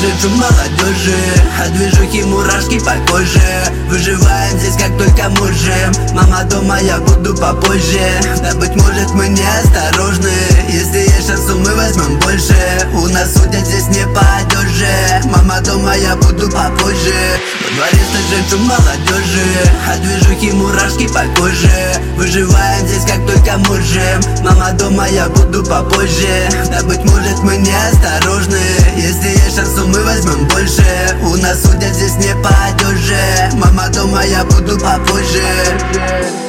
жить у молодежи, от движухи мурашки по коже. Выживаем здесь как только можем. Мама дома, я буду попозже. Да быть может мы неосторожны. Если есть шанс, то мы возьмем больше. У нас судят здесь не по одежде. Мама дома, я буду попозже. Во дворе жить у молодежи, от движухи мурашки по коже. Выживаем здесь как только можем. Мама дома, я буду попозже. Да быть может мы неосторожны. Если есть шанс, то мы возьмем больше. У нас судят здесь не по одежде. Мама дома, я буду попозже.